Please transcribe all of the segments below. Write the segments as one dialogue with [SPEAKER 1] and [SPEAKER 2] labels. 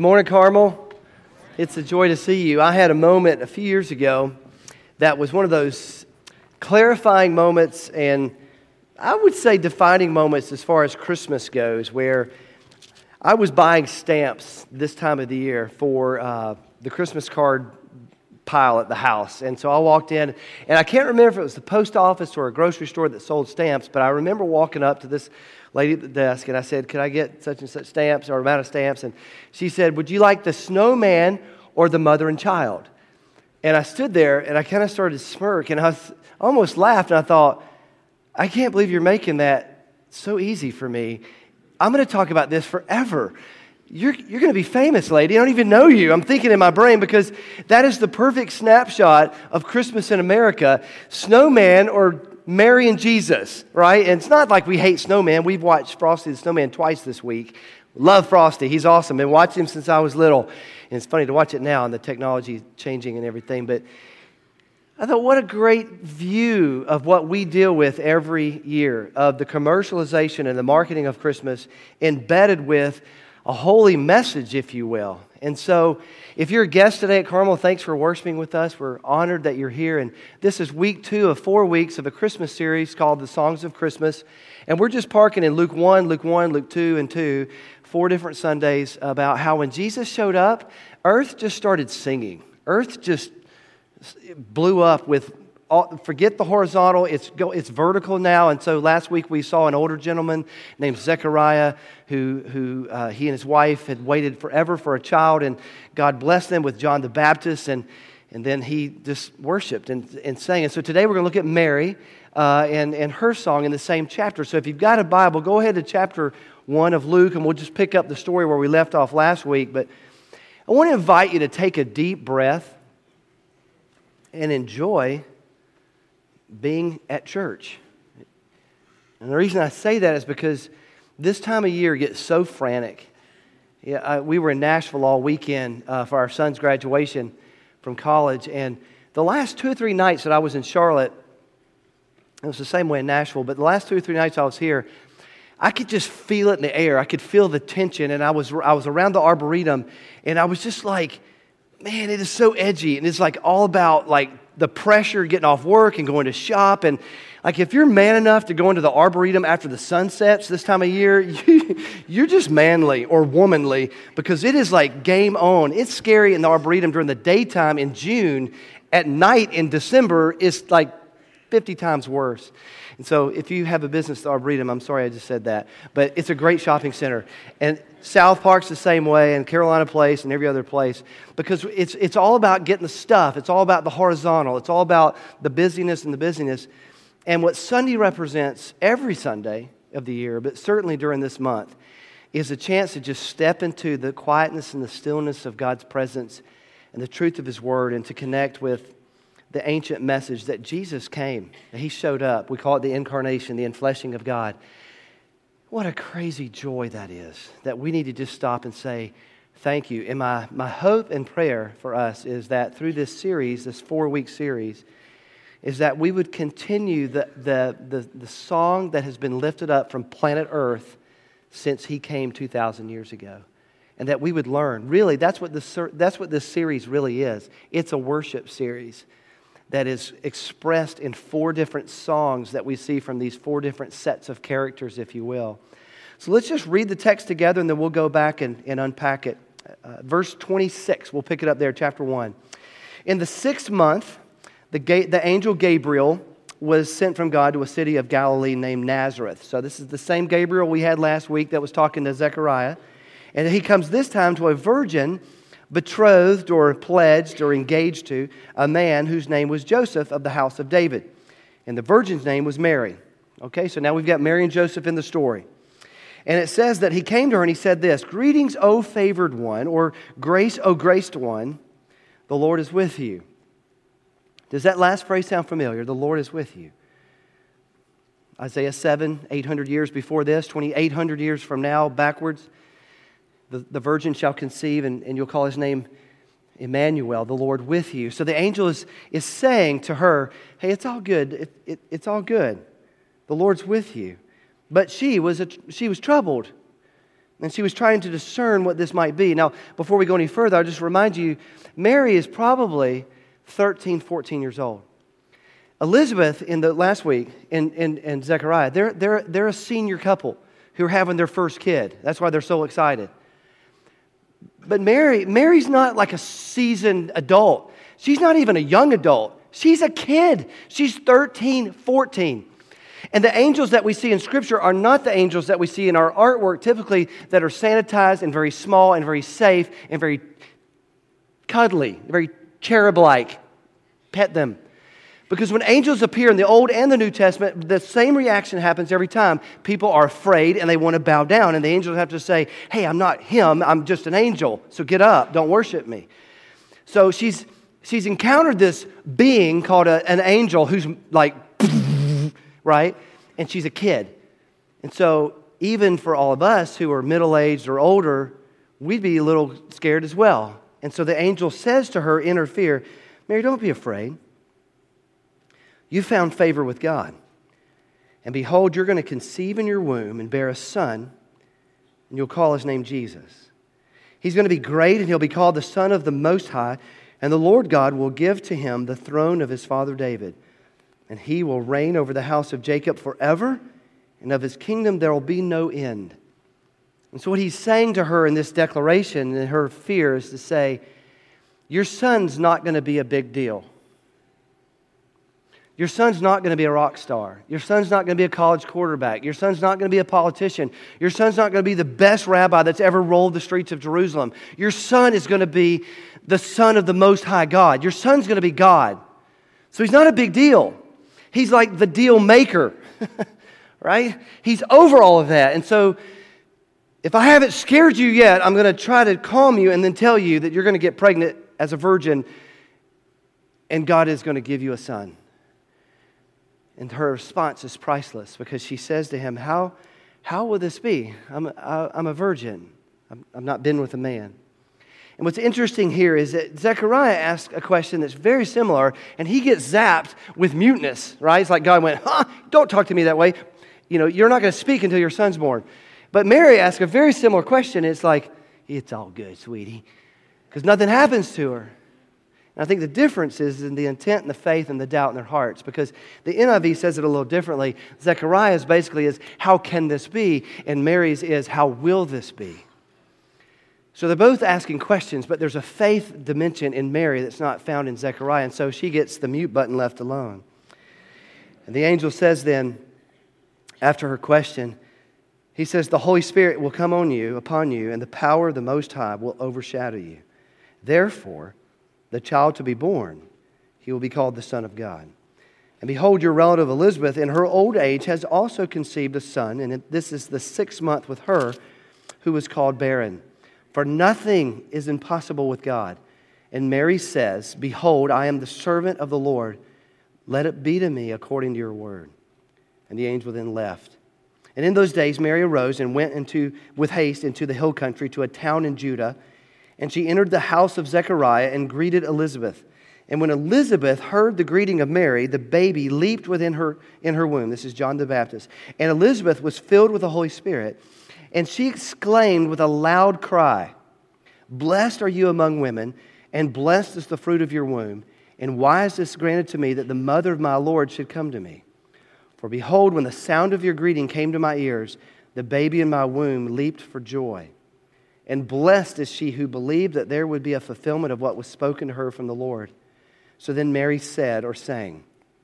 [SPEAKER 1] morning, Carmel. It's a joy to see you. I had a moment a few years ago that was one of those clarifying moments and I would say defining moments as far as Christmas goes, where I was buying stamps this time of the year for the Christmas card pile at the house. And so I walked in, and I can't remember if it was the post office or a grocery store that sold stamps, but I remember walking up to this lady at the desk, and I said, could I get such and such stamps or amount of stamps? And she said, would you like the snowman or the mother and child? And I stood there, and I kind of started to smirk, and I almost laughed, and I thought, I can't believe you're making that so easy for me. I'm going to talk about this forever. You're going to be famous, lady. I don't even know you. I'm thinking in my brain because that is the perfect snapshot of Christmas in America. Snowman or Mary and Jesus, right? And it's not like we hate Snowman. We've watched Frosty the Snowman twice this week. Love Frosty. He's awesome. Been watching him since I was little. And it's funny to watch it now and the technology changing and everything. But I thought, what a great view of what we deal with every year, of the commercialization and the marketing of Christmas embedded with a holy message, if you will. And so, if you're a guest today at Carmel, thanks for worshiping with us. We're honored that you're here. And this is week 2 of 4 weeks of a Christmas series called The Songs of Christmas. And we're just parking in Luke 1, Luke 2, and 2, 4 different Sundays about how when Jesus showed up, earth just started singing. Earth just blew up with, forget the horizontal, it's vertical now. And so last week we saw an older gentleman named Zechariah who he and his wife had waited forever for a child, and God blessed them with John the Baptist, and then he just worshiped and sang. And so today we're going to look at Mary and her song in the same chapter. So if you've got a Bible, go ahead to chapter 1 of Luke, and we'll just pick up the story where we left off last week. But I want to invite you to take a deep breath and enjoy being at church. And the reason I say that is because this time of year gets so frantic. We were in Nashville all weekend for our son's graduation from college, and the last 2 or 3 nights that I was in Charlotte, it was the same way in Nashville, but the last 2 or 3 nights I was here, I could just feel it in the air. I could feel the tension, and I was around the Arboretum, and I was just like, man, it is so edgy, and it's like all about like the pressure getting off work and going to shop, and like if you're man enough to go into the Arboretum after the sun sets this time of year, you're just manly or womanly, because it is like game on. It's scary in the Arboretum during the daytime in June. At night in December, it's like 50 times worse. And so if you have a business at the Arboretum, I'm sorry I just said that, but it's a great shopping center. And South Park's the same way, and Carolina Place and every other place, because it's all about getting the stuff. It's all about the horizontal. It's all about the busyness and the busyness. And what Sunday represents every Sunday of the year, but certainly during this month, is a chance to just step into the quietness and the stillness of God's presence and the truth of His Word, and to connect with the ancient message that Jesus came, that He showed up. We call it the incarnation, the enfleshing of God. What a crazy joy that is, that we need to just stop and say, thank you. And my hope and prayer for us is that through this series, this 4-week series, is that we would continue the song that has been lifted up from planet Earth since He came 2,000 years ago. And that we would learn. Really, that's what this series really is. It's a worship series that is expressed in 4 different songs that we see from these 4 different sets of characters, if you will. So let's just read the text together, and then we'll go back and unpack it. Verse 26, we'll pick it up there, chapter 1. In the 6th month, the angel Gabriel was sent from God to a city of Galilee named Nazareth. So this is the same Gabriel we had last week that was talking to Zechariah. And he comes this time to a virgin betrothed or pledged or engaged to a man whose name was Joseph of the house of David. And the virgin's name was Mary. Okay, so now we've got Mary and Joseph in the story. And it says that he came to her and he said this, "Greetings, O favored one," or "Grace, O graced one, the Lord is with you." Does that last phrase sound familiar? The Lord is with you. Isaiah 7, 800 years before this, 2,800 years from now, backwards. The virgin shall conceive, and you'll call His name Emmanuel, the Lord with you. So the angel is saying to her, hey, it's all good. It's all good. The Lord's with you. But she was troubled And she was trying to discern what this might be. Now, before we go any further, I'll just remind you, Mary is probably 13, 14 years old. Elizabeth, in the last week, and Zechariah, they're a senior couple who are having their first kid. That's why they're so excited. But Mary's not like a seasoned adult. She's not even a young adult. She's a kid. She's 13, 14. And the angels that we see in Scripture are not the angels that we see in our artwork, typically that are sanitized and very small and very safe and very cuddly, very cherub-like. Pet them. Because when angels appear in the Old and the New Testament, the same reaction happens every time. People are afraid and they want to bow down. And the angels have to say, hey, I'm not him, I'm just an angel. So get up, don't worship me. So she's encountered this being called an angel who's like, right? And she's a kid. And so even for all of us who are middle-aged or older, we'd be a little scared as well. And so the angel says to her in her fear, Mary, don't be afraid. You found favor with God. And behold, you're going to conceive in your womb and bear a son, and you'll call his name Jesus. He's going to be great, and he'll be called the Son of the Most High, and the Lord God will give to him the throne of his father David. And he will reign over the house of Jacob forever, and of his kingdom there will be no end. And so what he's saying to her in this declaration, in her fear, is to say, your son's not going to be a big deal. Your son's not going to be a rock star. Your son's not going to be a college quarterback. Your son's not going to be a politician. Your son's not going to be the best rabbi that's ever rolled the streets of Jerusalem. Your son is going to be the Son of the Most High God. Your son's going to be God. So he's not a big deal. He's like the deal maker, right? He's over all of that. And so if I haven't scared you yet, I'm going to try to calm you and then tell you that you're going to get pregnant as a virgin and God is going to give you a son. And her response is priceless because she says to him, how will this be? I'm a virgin. I've not been with a man. And what's interesting here is that Zechariah asks a question that's very similar, and he gets zapped with muteness, right? It's like God went, don't talk to me that way. You know, you're not going to speak until your son's born. But Mary asks a very similar question. It's like, it's all good, sweetie, because nothing happens to her. And I think the difference is in the intent and the faith and the doubt in their hearts, because the NIV says it a little differently. Zechariah's basically is, how can this be? And Mary's is, how will this be? So they're both asking questions, but there's a faith dimension in Mary that's not found in Zechariah, and so she gets the mute button left alone. And the angel says then, after her question, he says, the Holy Spirit will come upon you, and the power of the Most High will overshadow you. Therefore, the child to be born, he will be called the Son of God. And behold, your relative Elizabeth, in her old age, has also conceived a son, and this is the 6th month with her, who was called barren. For nothing is impossible with God. And Mary says, behold, I am the servant of the Lord. Let it be to me according to your word. And the angel then left. And in those days Mary arose and went with haste into the hill country to a town in Judah. And she entered the house of Zechariah and greeted Elizabeth. And when Elizabeth heard the greeting of Mary, the baby leaped within her womb. This is John the Baptist. And Elizabeth was filled with the Holy Spirit. And she exclaimed with a loud cry, blessed are you among women, and blessed is the fruit of your womb. And why is this granted to me that the mother of my Lord should come to me? For behold, when the sound of your greeting came to my ears, the baby in my womb leaped for joy. And blessed is she who believed that there would be a fulfillment of what was spoken to her from the Lord. So then Mary said or sang,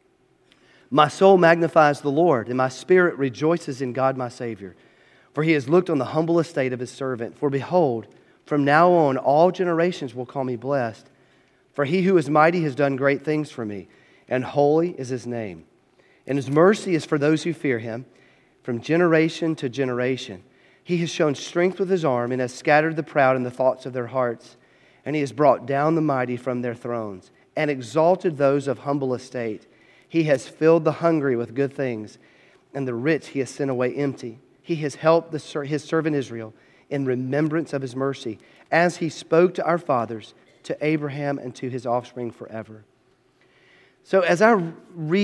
[SPEAKER 1] my soul magnifies the Lord, and my spirit rejoices in God my Savior. For he has looked on the humble estate of his servant. For behold, from now on all generations will call me blessed. For he who is mighty has done great things for me, and holy is his name. And his mercy is for those who fear him, from generation to generation. He has shown strength with his arm and has scattered the proud in the thoughts of their hearts. And he has brought down the mighty from their thrones and exalted those of humble estate. He has filled the hungry with good things, and the rich he has sent away empty. He has helped his servant Israel in remembrance of his mercy, as he spoke to our fathers, to Abraham and to his offspring forever. So as I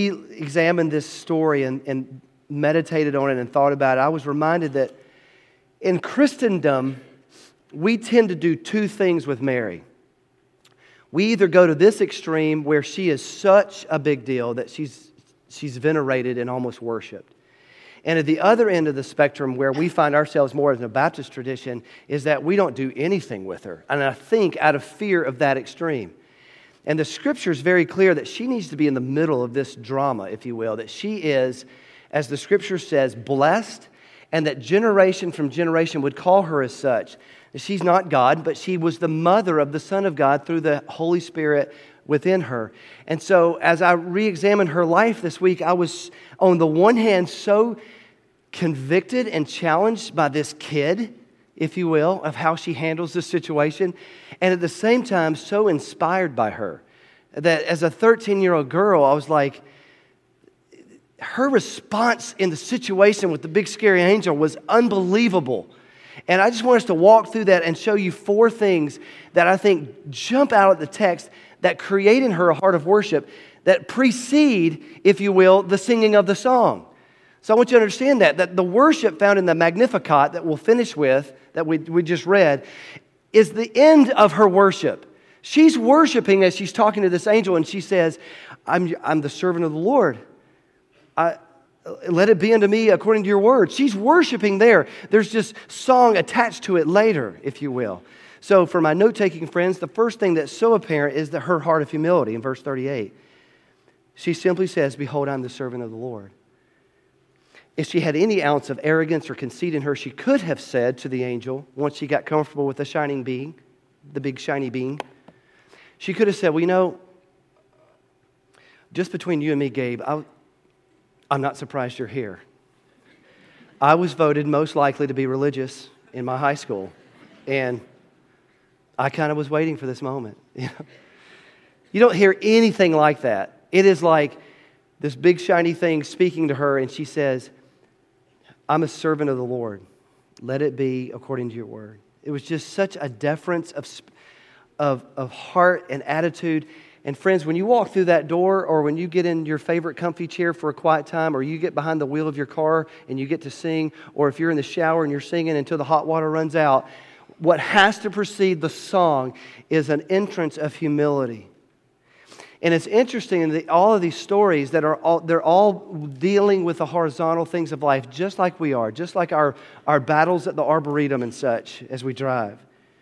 [SPEAKER 1] re-examined this story and meditated on it and thought about it, I was reminded that In Christendom, we tend to do two things with Mary. We either go to this extreme where she is such a big deal that she's venerated and almost worshipped. And at the other end of the spectrum, where we find ourselves more in the Baptist tradition, is that we don't do anything with her. And I think out of fear of that extreme. And the Scripture is very clear that she needs to be in the middle of this drama, if you will, that she is, as the Scripture says, blessed, and that generation from generation would call her as such. She's not God, but she was the mother of the Son of God through the Holy Spirit within her. And so as I re-examined her life this week, I was, on the one hand, so convicted and challenged by this kid, if you will, of how she handles this situation, and at the same time, so inspired by her, that as a 13-year-old girl, I was like, her response in the situation with the big scary angel was unbelievable. And I just want us to walk through that and show you four things that I think jump out at the text that create in her a heart of worship that precede, if you will, the singing of the song. So I want you to understand that the worship found in the Magnificat that we'll finish with, that we just read, is the end of her worship. She's worshiping as she's talking to this angel, and she says, I'm the servant of the Lord. Let it be unto me according to your word. She's worshiping there. There's just song attached to it later, if you will. So for my note-taking friends, the first thing that's so apparent is her heart of humility in verse 38. She simply says, behold, I'm the servant of the Lord. If she had any ounce of arrogance or conceit in her, she could have said to the angel, once she got comfortable with the shining being, the big shiny being, she could have said, well, you know, just between you and me, Gabe, I'm not surprised you're here. I was voted most likely to be religious in my high school, and I kind of was waiting for this moment. You don't hear anything like that. It is like this big shiny thing speaking to her, and she says, I'm a servant of the Lord. Let it be according to your word. It was just such a deference of heart and attitude. And friends, when you walk through that door, or when you get in your favorite comfy chair for a quiet time, or you get behind the wheel of your car and you get to sing, or if you're in the shower and you're singing until the hot water runs out, what has to precede the song is an entrance of humility. And it's interesting that all of these stories they're all dealing with the horizontal things of life, just like we are, just like our battles at the Arboretum and such as we drive.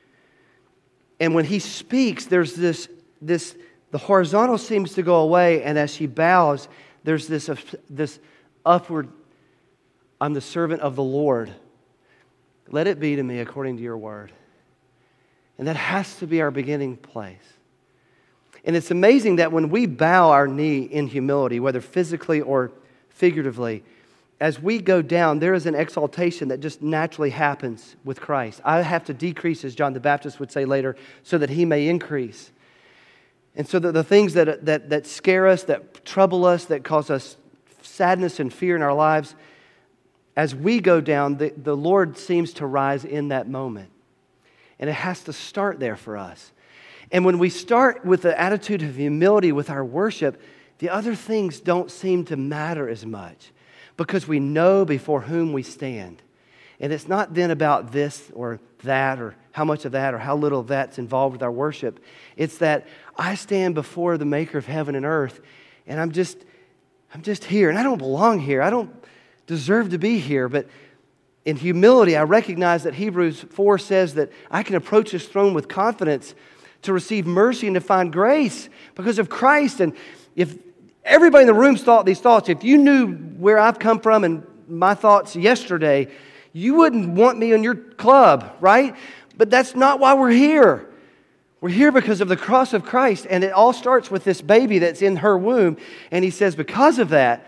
[SPEAKER 1] And when he speaks, there's this the horizontal seems to go away, and as she bows, there's this upward, I'm the servant of the Lord. Let it be to me according to your word. And that has to be our beginning place. And it's amazing that when we bow our knee in humility, whether physically or figuratively, as we go down, there is an exaltation that just naturally happens with Christ. I have to decrease, as John the Baptist would say later, so that he may increase. And so that the things that scare us, that trouble us, that cause us sadness and fear in our lives, as we go down, the Lord seems to rise in that moment. And it has to start there for us. And when we start with the attitude of humility with our worship, the other things don't seem to matter as much because we know before whom we stand. And it's not then about this or that or how much of that or how little of that's involved with our worship. It's that I stand before the maker of heaven and earth, and I'm just here, and I don't belong here. I don't deserve to be here, but in humility, I recognize that Hebrews 4 says that I can approach His throne with confidence to receive mercy and to find grace because of Christ. And if everybody in the room thought these thoughts, if you knew where I've come from and my thoughts yesterday, you wouldn't want me in your club, right? But that's not why we're here. We're here because of the cross of Christ, and it all starts with this baby that's in her womb. And He says, because of that,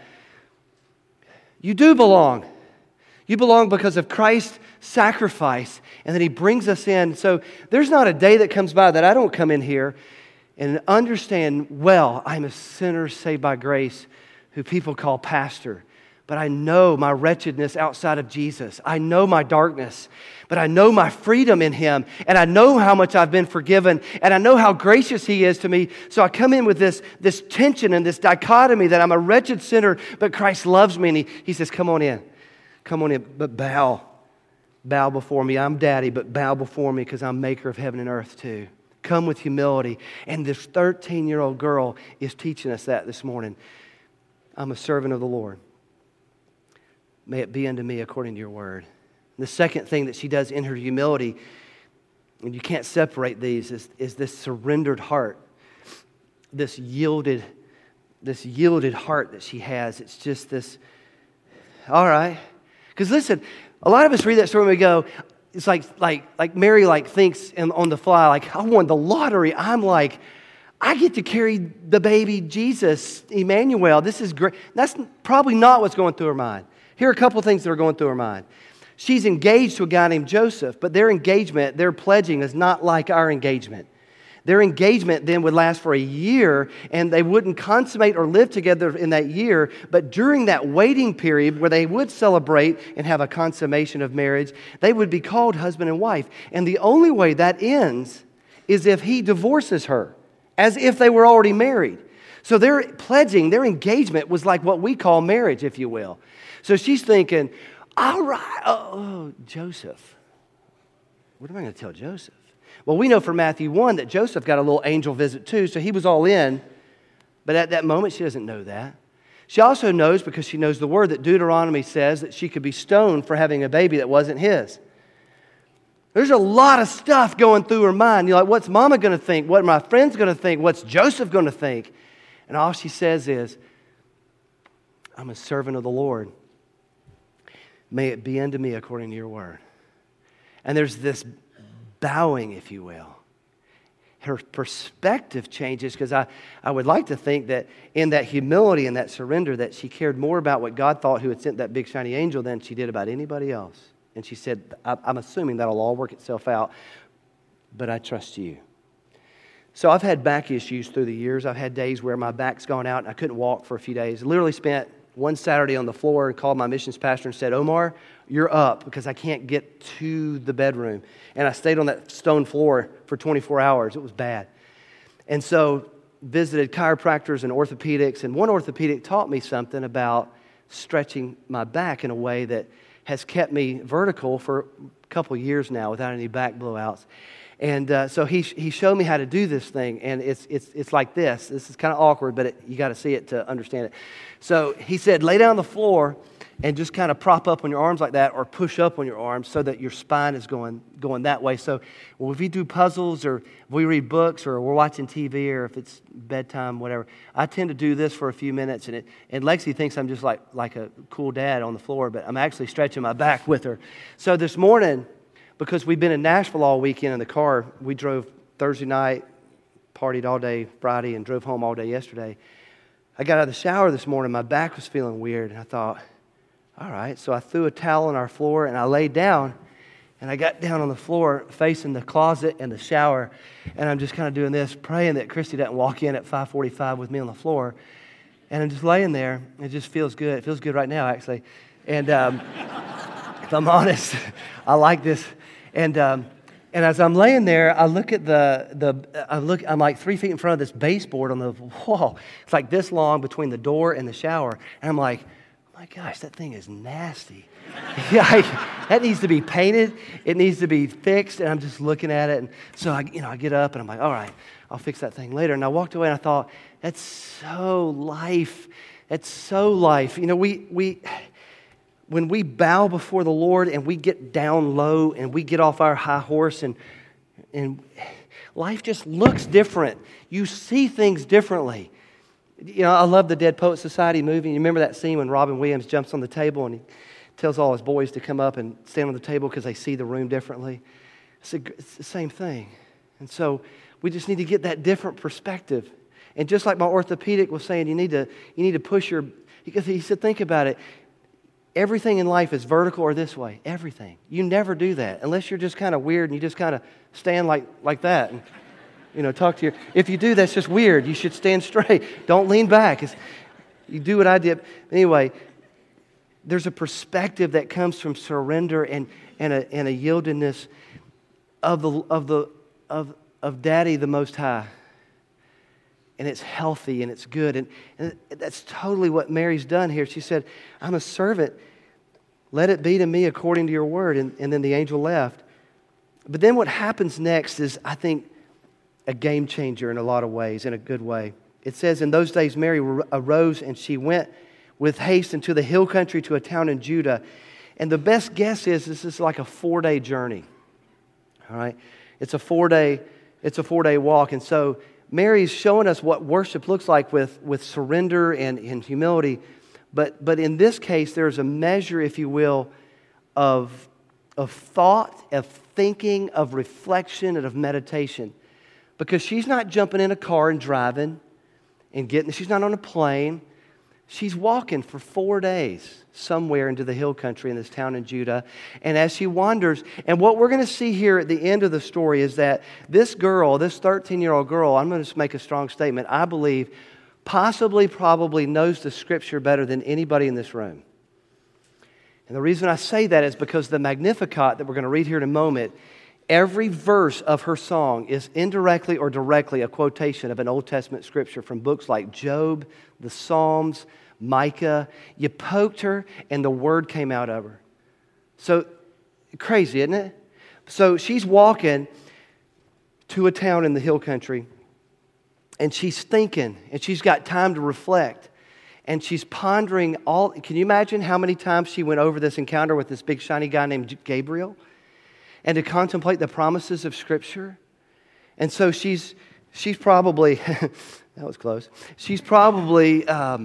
[SPEAKER 1] you do belong. You belong because of Christ's sacrifice, and that He brings us in. So there's not a day that comes by that I don't come in here and understand, well, I'm a sinner saved by grace who people call pastor. But I know my wretchedness outside of Jesus. I know my darkness, but I know my freedom in Him, and I know how much I've been forgiven, and I know how gracious He is to me. So I come in with this tension and this dichotomy that I'm a wretched sinner, but Christ loves me, and He says, come on in, but bow Bow before me. I'm daddy, but bow before me because I'm maker of heaven and earth too. Come with humility. And this 13-year-old girl is teaching us that this morning. I'm a servant of the Lord. May it be unto me according to your word. The second thing that she does in her humility, and you can't separate these, is this surrendered heart. This yielded heart that she has. It's just this, all right. Because listen, a lot of us read that story and we go, it's like Mary thinks on the fly, like, I won the lottery. I'm like, I get to carry the baby Jesus, Emmanuel. This is great. That's probably not what's going through her mind. Here are a couple of things that are going through her mind. She's engaged to a guy named Joseph, but their engagement, their pledging is not like our engagement. Their engagement then would last for a year, and they wouldn't consummate or live together in that year. But during that waiting period where they would celebrate and have a consummation of marriage, they would be called husband and wife. And the only way that ends is if he divorces her, as if they were already married. So their pledging, their engagement was like what we call marriage, if you will. So she's thinking, all right, Joseph. What am I going to tell Joseph? Well, we know from Matthew 1 that Joseph got a little angel visit too, so he was all in. But at that moment, she doesn't know that. She also knows, because she knows the word, that Deuteronomy says that she could be stoned for having a baby that wasn't his. There's a lot of stuff going through her mind. You're like, what's Mama going to think? What are my friends going to think? What's Joseph going to think? And all she says is, I'm a servant of the Lord. May it be unto me according to your word. And there's this bowing, if you will. Her perspective changes, because I would like to think that in that humility and that surrender that she cared more about what God thought who had sent that big shiny angel than she did about anybody else. And she said, I'm assuming that'll all work itself out, but I trust you. So I've had back issues through the years. I've had days where my back's gone out and I couldn't walk for a few days. Literally spent one Saturday on the floor and called my missions pastor and said, Omar, you're up, because I can't get to the bedroom. And I stayed on that stone floor for 24 hours. It was bad. And so visited chiropractors and orthopedics. And one orthopedic taught me something about stretching my back in a way that has kept me vertical for a couple of years now without any back blowouts. And so he showed me how to do this thing, and it's like this. This is kind of awkward, but you got to see it to understand it. So he said, lay down on the floor and just kind of prop up on your arms like that, or push up on your arms so that your spine is going that way. So if we do puzzles, or if we read books, or we're watching TV, or if it's bedtime, whatever, I tend to do this for a few minutes, and Lexi thinks I'm just like a cool dad on the floor, but I'm actually stretching my back with her. So this morning, because we've been in Nashville all weekend in the car, we drove Thursday night, partied all day Friday, and drove home all day yesterday. I got out of the shower this morning, my back was feeling weird, and I thought, all right. So I threw a towel on our floor, and I laid down, and I got down on the floor facing the closet and the shower, and I'm just kind of doing this, praying that Christy doesn't walk in at 5:45 with me on the floor. And I'm just laying there. It just feels good. It feels good right now, actually. And if I'm honest, I like this. And as I'm laying there, I look at I'm like 3 feet in front of this baseboard on the wall. It's like this long between the door and the shower. And I'm like, oh my gosh, that thing is nasty. That needs to be painted. It needs to be fixed. And I'm just looking at it. And so I get up and I'm like, all right, I'll fix that thing later. And I walked away and I thought, that's so life. That's so life. When we bow before the Lord and we get down low and we get off our high horse and life just looks different. You see things differently. I love the Dead Poets Society movie. You remember that scene when Robin Williams jumps on the table and he tells all his boys to come up and stand on the table because they see the room differently? It's the same thing. And so we just need to get that different perspective. And just like my orthopedic was saying, you need to push because he said, think about it. Everything in life is vertical or this way. Everything. You never do that unless you're just kind of weird and you just kind of stand like that and talk to your. If you do, that's just weird. You should stand straight. Don't lean back. You do what I did. Anyway, there's a perspective that comes from surrender and a yieldedness of Daddy the Most High. And it's healthy and it's good. And that's totally what Mary's done here. She said, I'm a servant. Let it be to me according to your word. And then the angel left. But then what happens next is, I think, a game changer in a lot of ways, in a good way. It says, in those days Mary arose and she went with haste into the hill country to a town in Judah. And the best guess is this is like a 4-day journey. All right? It's a 4-day walk. And so Mary's showing us what worship looks like with surrender and humility. But in this case, there's a measure, if you will, of thought, of thinking, of reflection, and of meditation. Because she's not jumping in a car and driving and she's not on a plane. She's walking for 4 days somewhere into the hill country in this town in Judah. And as she wanders, and what we're going to see here at the end of the story is that this girl, this 13-year-old girl, I'm going to make a strong statement, I believe, probably knows the Scripture better than anybody in this room. And the reason I say that is because the Magnificat that we're going to read here in a moment, every verse of her song is indirectly or directly a quotation of an Old Testament scripture from books like Job, the Psalms, Micah. You poked her and the word came out of her. So, crazy, isn't it? So she's walking to a town in the hill country and she's thinking and she's got time to reflect. And she's pondering can you imagine how many times she went over this encounter with this big shiny guy named Gabriel? And to contemplate the promises of Scripture. And so she's probably, that was close. She's probably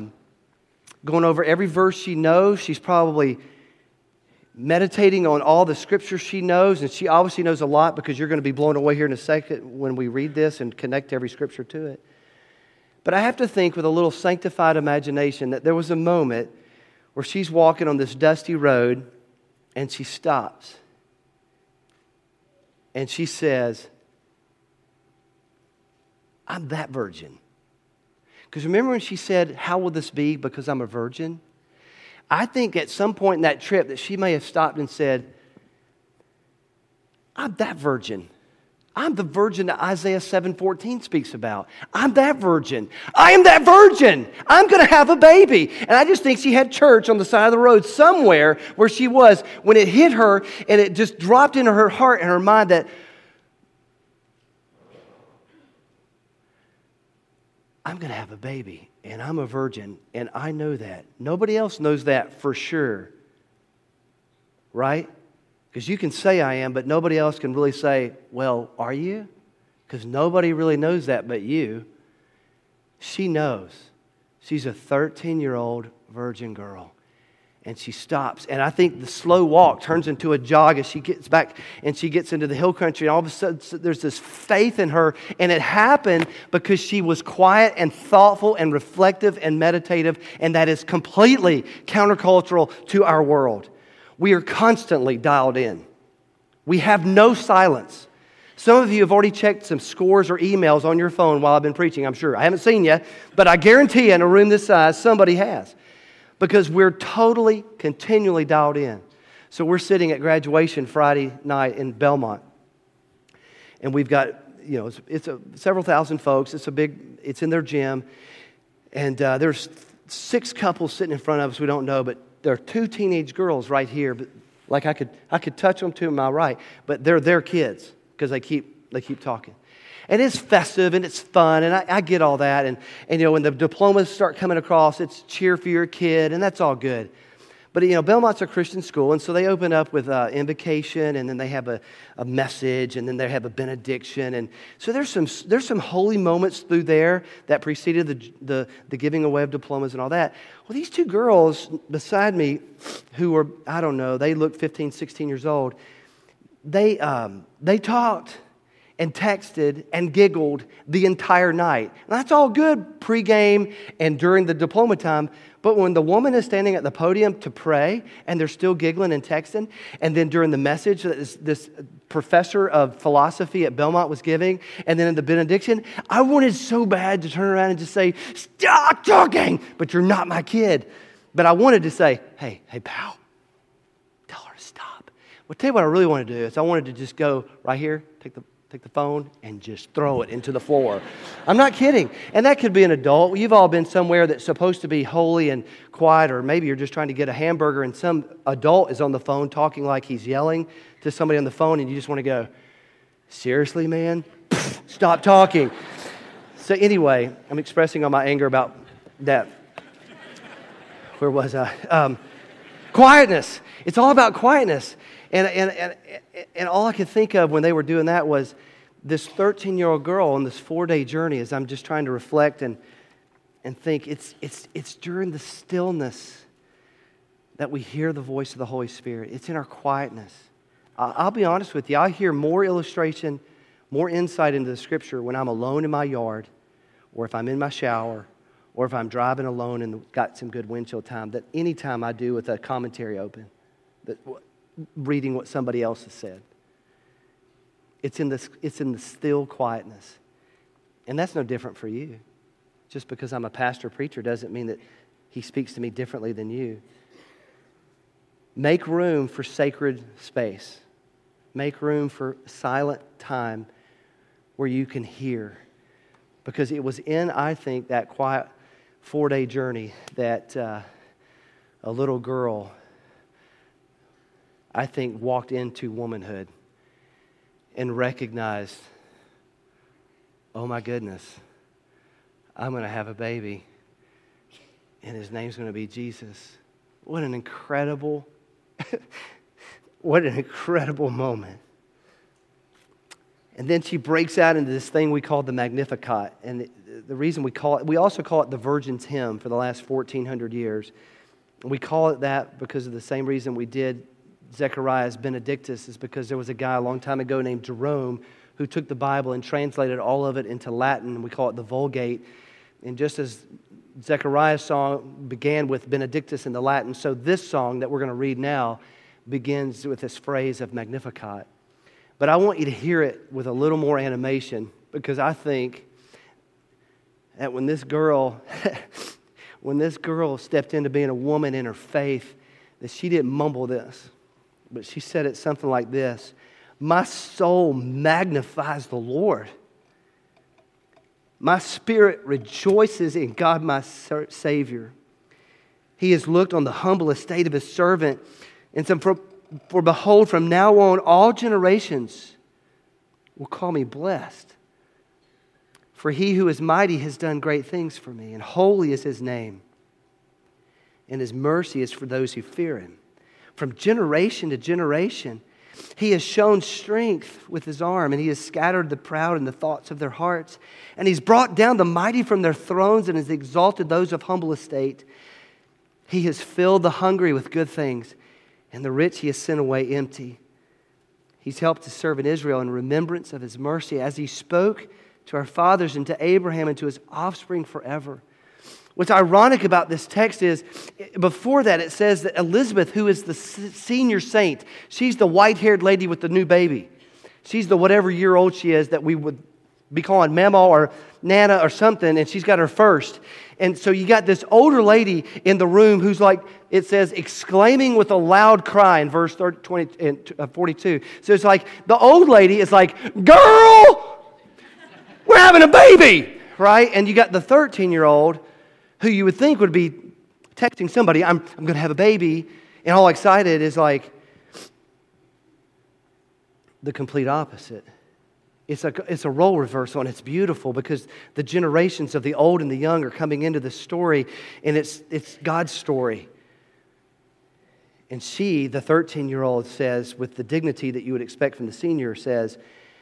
[SPEAKER 1] going over every verse she knows. She's probably meditating on all the Scripture she knows. And she obviously knows a lot because you're going to be blown away here in a second when we read this and connect every Scripture to it. But I have to think with a little sanctified imagination that there was a moment where she's walking on this dusty road and she stops. And she says, I'm that virgin. Because remember when she said, how will this be because I'm a virgin? I think at some point in that trip that she may have stopped and said, I'm that virgin. I'm the virgin that Isaiah 7:14 speaks about. I'm that virgin. I am that virgin. I'm going to have a baby. And I just think she had church on the side of the road somewhere where she was when it hit her and it just dropped into her heart and her mind that I'm going to have a baby and I'm a virgin and I know that. Nobody else knows that for sure. Right? Because you can say I am, but nobody else can really say, well, are you? Because nobody really knows that but you. She knows. She's a 13-year-old virgin girl. And she stops. And I think the slow walk turns into a jog as she gets back and she gets into the hill country. And all of a sudden, there's this faith in her. And it happened because she was quiet and thoughtful and reflective and meditative. And that is completely countercultural to our world. We are constantly dialed in. We have no silence. Some of you have already checked some scores or emails on your phone while I've been preaching, I'm sure. I haven't seen you, but I guarantee you in a room this size, somebody has. Because we're totally, continually dialed in. So we're sitting at graduation Friday night in Belmont. And we've got, it's several thousand folks. It's in their gym. And there's 6 couples sitting in front of us we don't know, but there are 2 teenage girls right here, but like I could touch them to my right, but they're their kids because they keep talking. And it's festive and it's fun, and I get all that. And when the diplomas start coming across, it's cheer for your kid, and that's all good. But, Belmont's a Christian school, and so they open up with invocation, and then they have a message, and then they have a benediction. And so there's some holy moments through there that preceded the giving away of diplomas and all that. Well, these 2 girls beside me who were, I don't know, they looked 15, 16 years old, they talked and texted and giggled the entire night. And that's all good pregame and during the diploma time. But when the woman is standing at the podium to pray and they're still giggling and texting, and then during the message that this professor of philosophy at Belmont was giving, and then in the benediction, I wanted so bad to turn around and just say, stop talking, but you're not my kid. But I wanted to say, hey, pal, tell her to stop. Well, tell you what I really wanted to do is I wanted to just go right here, take the phone and just throw it into the floor. I'm not kidding. And that could be an adult. You've all been somewhere that's supposed to be holy and quiet, or maybe you're just trying to get a hamburger and some adult is on the phone talking like he's yelling to somebody on the phone, and you just want to go, seriously, man? Stop talking. So anyway, I'm expressing all my anger about that. Where was I? Quietness. It's all about quietness. And all I could think of when they were doing that was this 13-year-old girl on this 4-day journey, as I'm just trying to reflect and think, it's during the stillness that we hear the voice of the Holy Spirit. It's in our quietness. I'll be honest with you, I hear more illustration, more insight into the Scripture when I'm alone in my yard, or if I'm in my shower, or if I'm driving alone and got some good windshield time, than any time I do with a commentary open, reading what somebody else has said. It's in the still quietness. And that's no different for you. Just because I'm a pastor preacher doesn't mean that he speaks to me differently than you. Make room for sacred space. Make room for silent time where you can hear. Because it was in, I think, that quiet 4-day journey that a little girl, I think, walked into womanhood and recognized, oh my goodness, I'm going to have a baby and his name's going to be Jesus. What an incredible, moment. And then she breaks out into this thing we call the Magnificat. And the reason we also call it the Virgin's Hymn for the last 1,400 years. And we call it that because of the same reason we did Zechariah's Benedictus, is because there was a guy a long time ago named Jerome who took the Bible and translated all of it into Latin, and we call it the Vulgate. And just as Zechariah's song began with Benedictus in the Latin, so this song that we're going to read now begins with this phrase of Magnificat. But I want you to hear it with a little more animation, because I think that when this girl stepped into being a woman in her faith, that she didn't mumble this, but she said it something like this: my soul magnifies the Lord. My spirit rejoices in God my Savior. He has looked on the humble estate of His servant. And for behold, from now on, all generations will call me blessed. For He who is mighty has done great things for me, and holy is His name. And His mercy is for those who fear Him. From generation to generation, He has shown strength with His arm, and He has scattered the proud in the thoughts of their hearts. And He's brought down the mighty from their thrones and has exalted those of humble estate. He has filled the hungry with good things, and the rich He has sent away empty. He's helped His servant Israel in remembrance of His mercy, as He spoke to our fathers and to Abraham and to his offspring forever. What's ironic about this text is, before that it says that Elizabeth, who is the senior saint, she's the white-haired lady with the new baby. She's the whatever year old she is that we would be calling Mama or Nana or something, and she's got her first. And so you got this older lady in the room who's like, it says, exclaiming with a loud cry in verse 20 and 42. So it's like, the old lady is like, girl, we're having a baby, right? And you got the 13-year-old who you would think would be texting somebody, I'm going to have a baby, and all excited, is like the complete opposite. It's a role reversal, and it's beautiful because the generations of the old and the young are coming into this story, and it's God's story. And she, the 13-year-old, says, with the dignity that you would expect from the senior, says,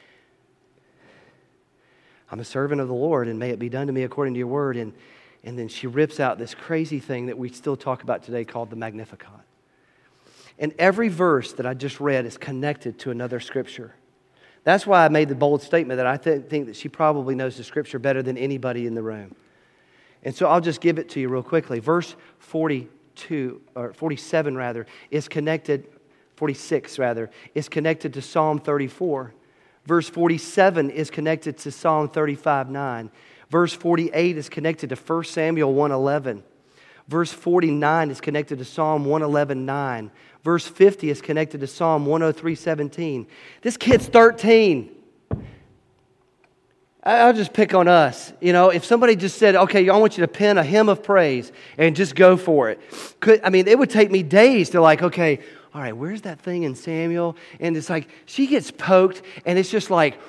[SPEAKER 1] I'm a servant of the Lord, and may it be done to me according to your word. And then she rips out this crazy thing that we still talk about today called the Magnificat. And every verse that I just read is connected to another scripture. That's why I made the bold statement that I think that she probably knows the scripture better than anybody in the room. And so I'll just give it to you real quickly. Verse 47 is connected, 46 is connected to Psalm 34. Verse 47 is connected to Psalm 35:9. Verse 48 is connected to 1 Samuel 1:11. Verse 49 is connected to Psalm 111:9. Verse 50 is connected to Psalm 103:17. This kid's 13. I'll just pick on us. You know, if somebody just said, okay, I want you to pen a hymn of praise and just go for it. It would take me days to like, okay, all right, where's that thing in Samuel? And it's like, she gets poked and it's just like,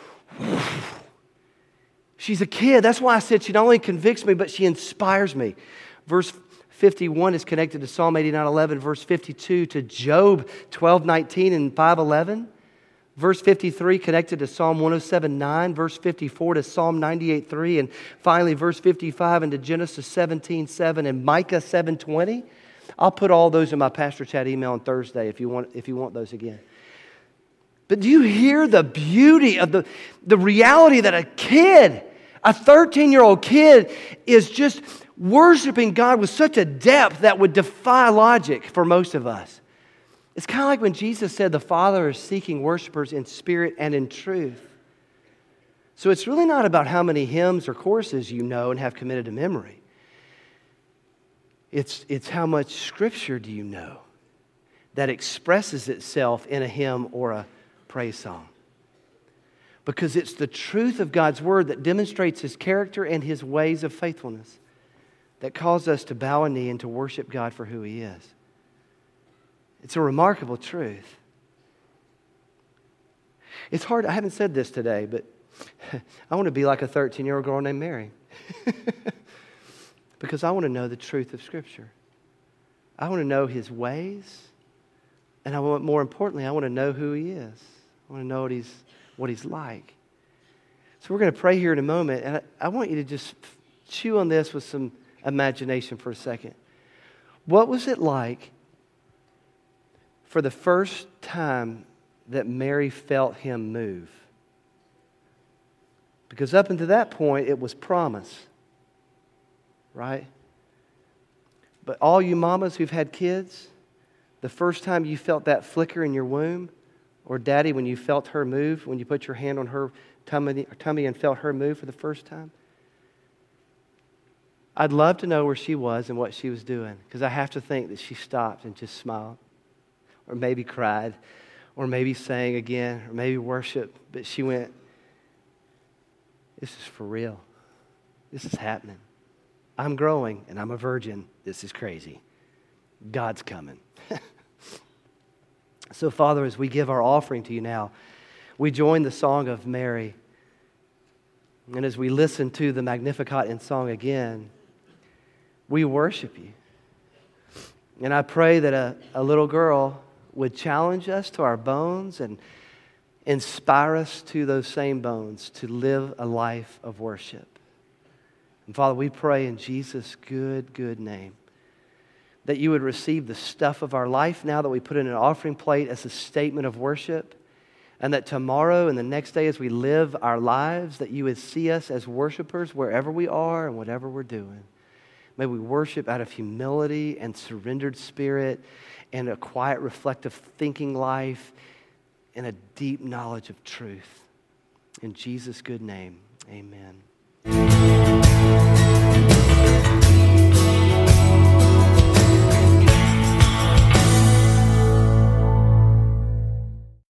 [SPEAKER 1] she's a kid. That's why I said she not only convicts me, but she inspires me. Verse 51 is connected to Psalm 89:11. Verse 52 to Job 12:19 and 5:11. Verse 53 connected to Psalm 107:9. Verse 54 to Psalm 98:3. And finally, verse 55 into Genesis 17:7 and Micah 7:20. I'll put all those in my Pastor Chat email on Thursday if you want those again. But do you hear the beauty of the reality that a 13-year-old kid is just worshiping God with such a depth that would defy logic for most of us? It's kind of like when Jesus said the Father is seeking worshipers in spirit and in truth. So it's really not about how many hymns or choruses you know and have committed to memory. It's how much Scripture do you know that expresses itself in a hymn or a praise song. Because it's the truth of God's Word that demonstrates His character and His ways of faithfulness that cause us to bow a knee and to worship God for who He is. It's a remarkable truth. It's hard. I haven't said this today, but I want to be like a 13-year-old girl named Mary. Because I want to know the truth of Scripture. I want to know His ways. And more importantly, I want to know who He is. I want to know what He's like. So we're going to pray here in a moment. And I want you to just chew on this with some imagination for a second. What was it like for the first time that Mary felt Him move? Because up until that point, it was promise, right? But all you mamas who've had kids, the first time you felt that flicker in your womb, or daddy, when you felt her move, when you put your hand on her tummy and felt her move for the first time, I'd love to know where she was and what she was doing, because I have to think that she stopped and just smiled, or maybe cried, or maybe sang again, or maybe worshiped, but she went, this is for real. This is happening. I'm growing and I'm a virgin. This is crazy. God's coming. So, Father, as we give our offering to you now, we join the song of Mary. And as we listen to the Magnificat in song again, we worship you. And I pray that a little girl would challenge us to our bones and inspire us to those same bones to live a life of worship. And Father, we pray in Jesus' good name that you would receive the stuff of our life now that we put in an offering plate as a statement of worship, and that tomorrow and the next day as we live our lives, that you would see us as worshipers wherever we are and whatever we're doing. May we worship out of humility and surrendered spirit and a quiet, reflective thinking life and a deep knowledge of truth. In Jesus' good name, amen.